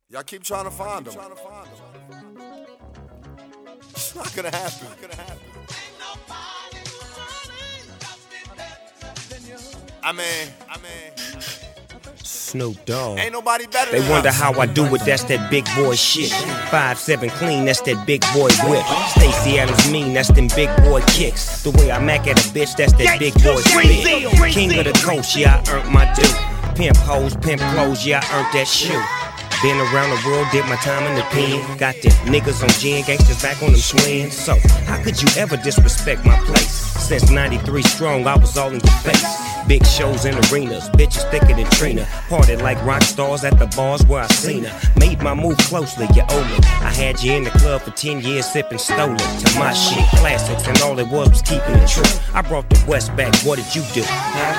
Y'all keep trying to find him. It's not gonna happen. I mean, Snoop Dogg. ain't nobody better They than wonder us. how I do it, that's that big boy shit. 5'7" clean, that's that big boy whip. Stacey Adams mean, that's them big boy kicks. The way I mac at a bitch, that's that big boy spit. King of the coast, yeah, I earned my due. Pimp hoes, pimp clothes, yeah, I earned that shoe. Been around the world, did my time in the pen. Got them niggas on gin, gangsters back on them swings. So, how could you ever disrespect my place? Since 93 strong, I was all in your face. Big shows in arenas, bitches thicker than Trina. Partied like rock stars at the bars where I seen her. Made my move closely, you owe me. I had you in the club for 10 years sipping stolen. To my shit, classics, and all it was keeping it true. I brought the West back, what did you do?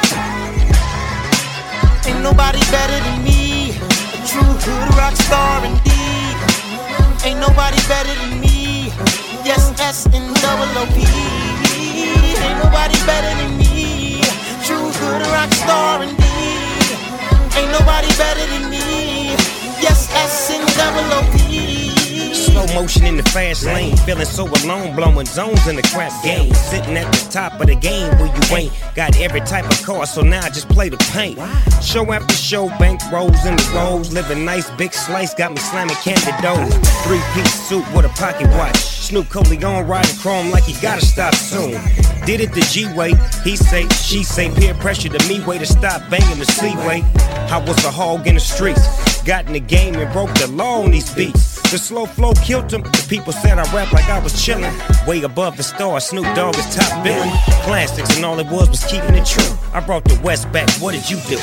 Ain't nobody better than me, a true hood rock star indeed. Ain't nobody better than me, yes, S-N-double-O-P. Ain't nobody better than me, true hood rock star indeed. Ain't nobody better than me, yes, S-N-double-O-P. Slow motion in the fast lane, feeling so alone, blowing zones in the crap game. Sitting at the top of the game where you ain't got every type of car, so now I just play the paint. Show after show, bank rolls in the rolls, living nice, big slice, got me slamming candy doors. 3-piece suit with a pocket watch, Snoop Coleon riding chrome like he gotta stop soon. Did it the G-way, he say, she say, peer pressure to me, way to stop banging the C-way. I was a hog in the streets, got in the game and broke the law on these beats. The slow flow killed him. The people said I rap like I was chillin'. Way above the stars, Snoop Dogg is top billing. Classics and all it was keeping it true. I brought the West back, what did you do?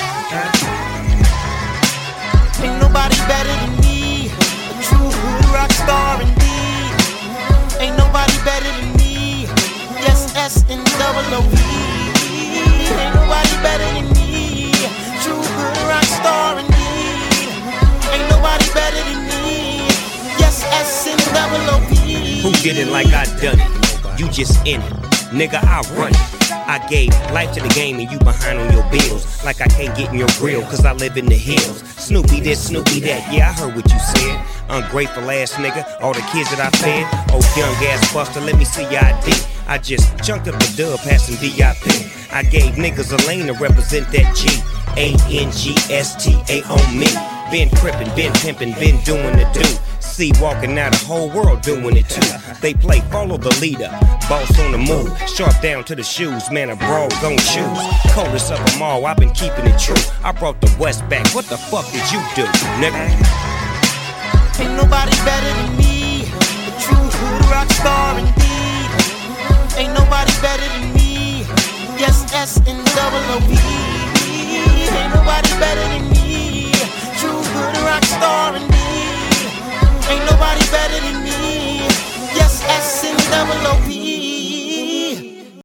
Ain't nobody better than me, a true hood rock star indeed. Ain't nobody better than me, yes, S-N-double-O-P. Ain't nobody better than me, true hood rock star indeed. Ain't nobody better than me, yes, S-N-double-O-P. Who did it like I done it? You just in it. Nigga, I run it. I gave life to the game and you behind on your bills. Like I can't get in your grill cause I live in the hills. Snoopy this, Snoopy that, yeah I heard what you said. Ungrateful ass nigga, all the kids that I fed. Oh young ass buster, let me see your ID. I just chunked up the dub passing VIP. I gave niggas a lane to represent that G-A-N-G-S-T-A on me. Been crippin', been pimpin', been doing the do. See walking out the whole world doing it too. They play follow the leader, boss on the move. Sharp down to the shoes, man a broad gon' shoes. Coldest of them all, I've been keeping it true. I brought the West back, what the fuck did you do, nigga? Ain't nobody better than me, a true hood rock star indeed. Ain't nobody better than me, yes, S-N-double-O-P. Ain't nobody better than me, true hood rock star indeed.